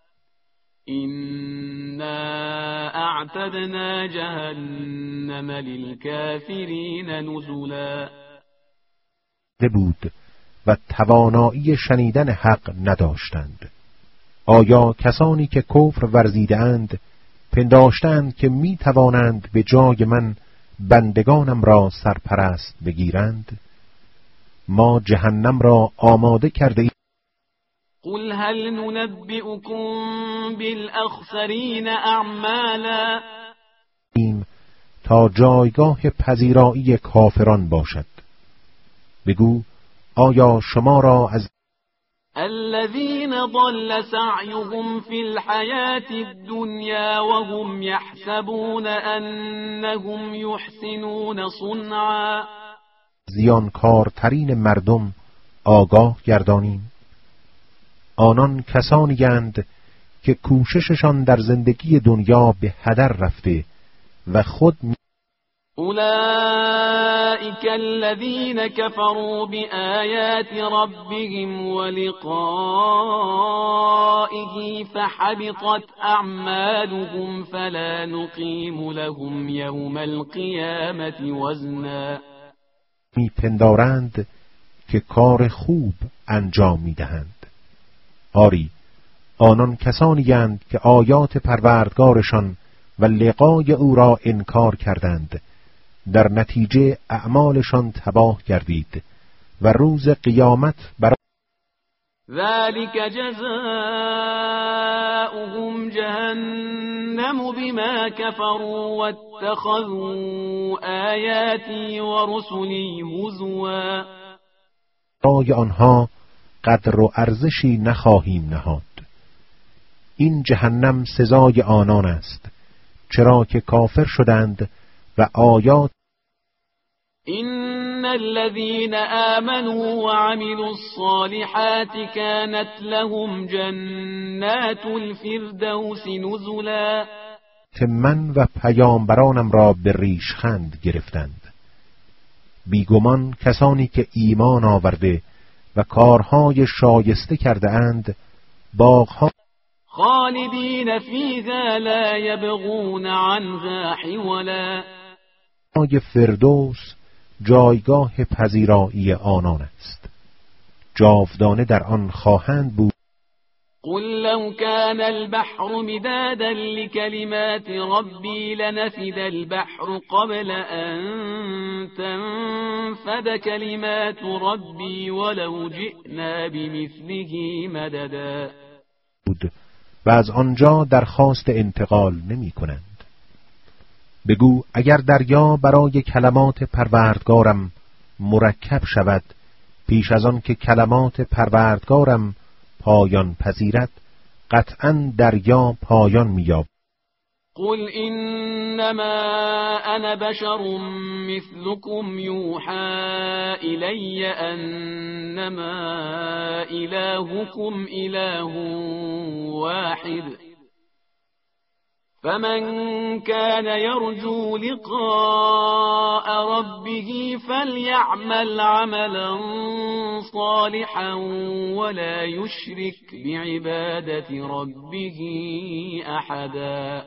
إنا اعتدنا جهنم للكافرين نزلا. بود و توانایی شنیدن حق نداشتند. آیا کسانی که کفر ورزیدند پنداشتند که می توانند به جای من بندگانم را سرپرست بگیرند؟ ما جهنم را آماده کرده ایم. قل هل ننبئكم بالأخسرین اعمالا تا جایگاه پذیرایی کافران باشد. بگو آیا شما را از الذين ضل سعيهم في الحياة الدنيا وهم يحسبون أنهم يحسنون صنعا زیانکارترین مردم آگاه گردانیم؟ آنان کسانی اند که کوشششان در زندگی دنیا به هدر رفته و خود أولئك الذين كفروا بآيات ربهم ولقائه فحبطت أعمالهم فلا نقيم لهم يوم القيامة وزنا میپندارند که کار خوب انجام میدهند. آری، آنان کسانی اند که آیات پروردگارشان و لقای او را انکار کردند، در نتیجه اعمالشان تباه گردید و روز قیامت برای ذلك جزاؤهم جهنم بما كفروا واتخذوا آیاتی و رسلی هزوا برای آنها قدر و ارزشی نخواهیم نهاد. این جهنم سزای آنان است، چرا که کافر شدند و آیات إن الذين آمنوا وعملوا الصالحات كانت لهم جنات الفردوس نزلا که من و پیامبرانم را به ریشخند گرفتند. بیگمان کسانی که ایمان آورده و کارهای شایسته کرده اند باغها خالدین فیها لا یبغون عنها حولا فردوس جایگاه پذیرایی آنان است، جاودانه در آن خواهند بود. قل لو كان البحر مدادا لكلمات ربي لنفد البحر قبل أن تنفد كلمات ربي ولو جئنا بمثله مددا و از آنجا درخواست انتقال نمی کنند. بگو اگر دریا برای کلمات پروردگارم مرکب شود پیش از آن که کلمات پروردگارم پایان پذیرد، قطعاً دریا پایان می‌یابد. قل انما انا بشر مثلكم يوحى الي انما الهكم اله واحد فمن كان يرجو لقاء ربه فليعمل عملا صالحا ولا يشرك بعبادة ربه احدا.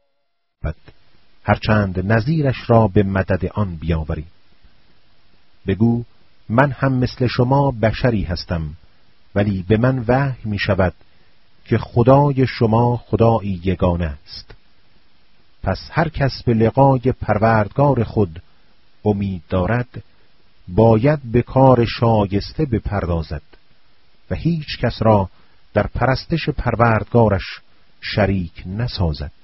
هرچند نظیرش را به مدد آن بیاوریم. بگو من هم مثل شما بشری هستم، ولی به من وحی می شود که خدای شما خدایی یگانه است. پس هر کس به لقای پروردگار خود امید دارد باید به کار شایسته بپردازد و هیچ کس را در پرستش پروردگارش شریک نسازد.